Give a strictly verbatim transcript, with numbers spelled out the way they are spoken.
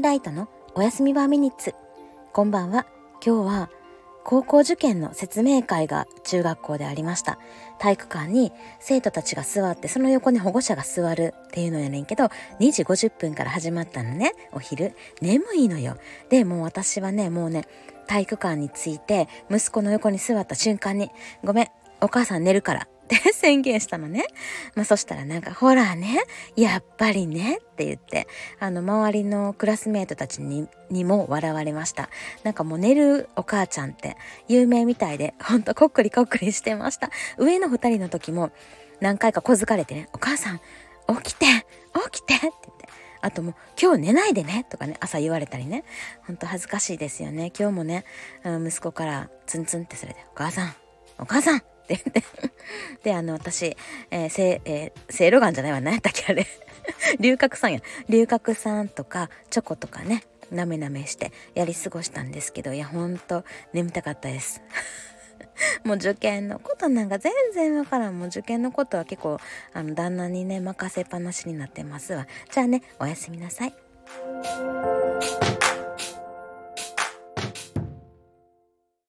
ライトのおやすみバーミニッツ。こんばんは。今日は高校受験の説明会が中学校でありました。体育館に生徒たちが座って、その横に保護者が座るっていうのやねんけど、にじごじゅっぷんから始まったのね。お昼眠いのよ。でもう私はねもうね体育館に着いて息子の横に座った瞬間に、ごめんお母さん寝るからって宣言したのね。まあそしたらなんか、ほらねやっぱりねって言って、あの周りのクラスメートたちににも笑われました。なんかもう寝るお母ちゃんって有名みたいで、ほんとこっくりこっくりしてました。上の二人の時も何回か小づかれてね、お母さん起きて起きてって言って、あともう今日寝ないでねとかね朝言われたりね、ほんと恥ずかしいですよね。今日もね、うん、息子からツンツンってそれで、お母さんお母さんって言ってで、あの私、えーせえー、せいろがんじゃないわ、何やったっけあれ龍角散や龍角散とかチョコとかねなめなめしてやり過ごしたんですけど、いやほんと眠たかったですもう受験のことなんか全然わからん。もう受験のことは結構あの旦那にね任せっぱなしになってますわ。じゃあね、おやすみなさい。